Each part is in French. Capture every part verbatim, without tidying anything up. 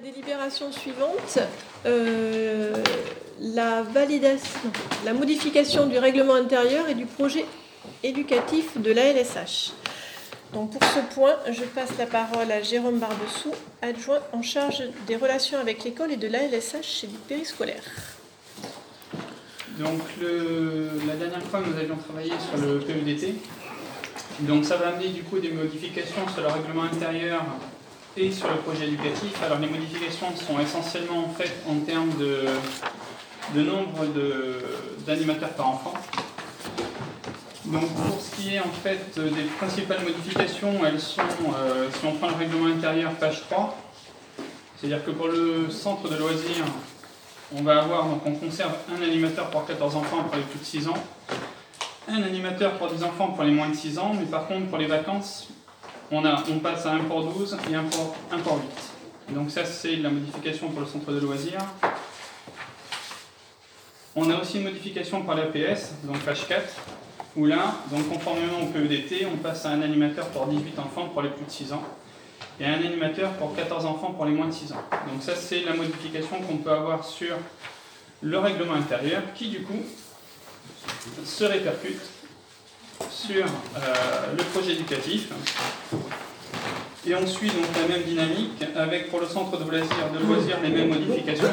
délibération suivante, euh, la validation, la modification du règlement intérieur et du projet éducatif de l'A L S H. Donc pour ce point, je passe la parole à Jérôme Barbessou, adjoint en charge des relations avec l'école et de l'A L S H chez du périscolaire. Donc le, la dernière fois, nous avions travaillé sur le P E D T. Donc ça va amener du coup des modifications sur le règlement intérieur et sur le projet éducatif. Alors les modifications sont essentiellement en fait en termes de, de nombre de, d'animateurs par enfant. Donc pour ce qui est en fait des principales modifications, elles sont, euh, si on prend le règlement intérieur, page trois, c'est-à-dire que pour le centre de loisirs, on va avoir, donc on conserve un animateur pour quatorze enfants pour les plus de six ans, un animateur pour dix enfants pour les moins de six ans, mais par contre pour les vacances, on, a, on passe à un pour douze et un pour, un pour huit. Donc ça c'est la modification pour le centre de loisirs. On a aussi une modification par l'A P S, donc page quatre, où là, donc conformément au P E D T, on passe à un animateur pour dix-huit enfants pour les plus de six ans et un animateur pour quatorze enfants pour les moins de six ans. Donc ça c'est la modification qu'on peut avoir sur le règlement intérieur qui du coup se répercute sur euh, le projet éducatif. Et on suit donc la même dynamique avec pour le centre de loisirs, de loisirs les mêmes modifications.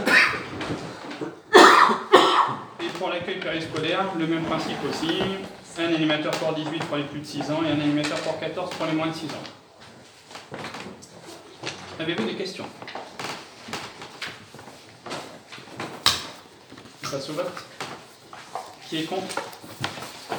Et pour l'accueil périscolaire, le même principe aussi. Un animateur pour dix-huit pour les plus de six ans et un animateur pour quatorze pour les moins de six ans. Avez-vous des questions? On passe au vote. Qui est contre?